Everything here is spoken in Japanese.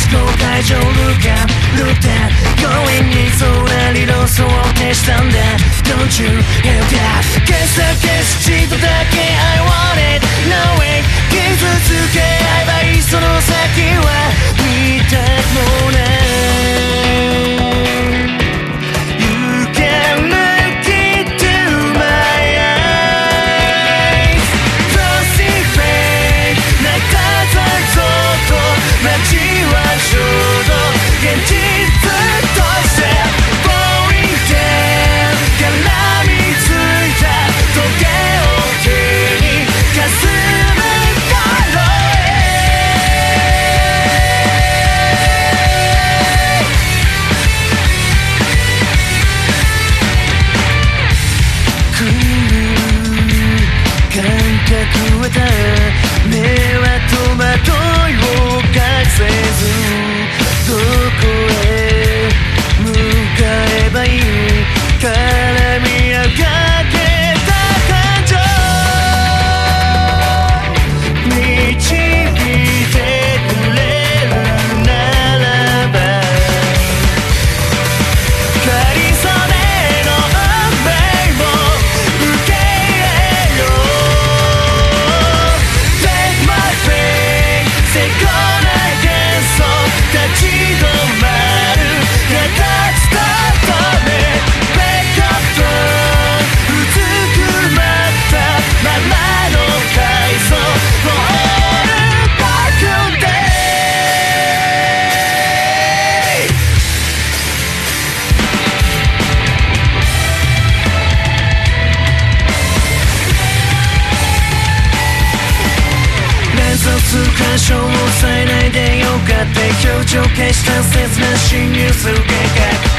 思考会場ルーター強引にそうな理論想定したんだ Don't you hear that 消す人だけ I want it No way 傷つけ合えばいいその先は見たくもない You can look into my eyes Crossing fate 泣かざるぞと街は衝動現実として Falling down 絡みついた時計を手に霞む頃来る感覚はだ目は戸惑いを隠せずどこへ向かえばいい絡み合うかけた感情導いてくれるならばかりそめの運命を受け入れよう Take my pain せこな幻想立ち止まる形と止め Wake up from うずくまったままの階層 Fall back day連想する干渉を抑えないでよかって表情消した切な侵入する計画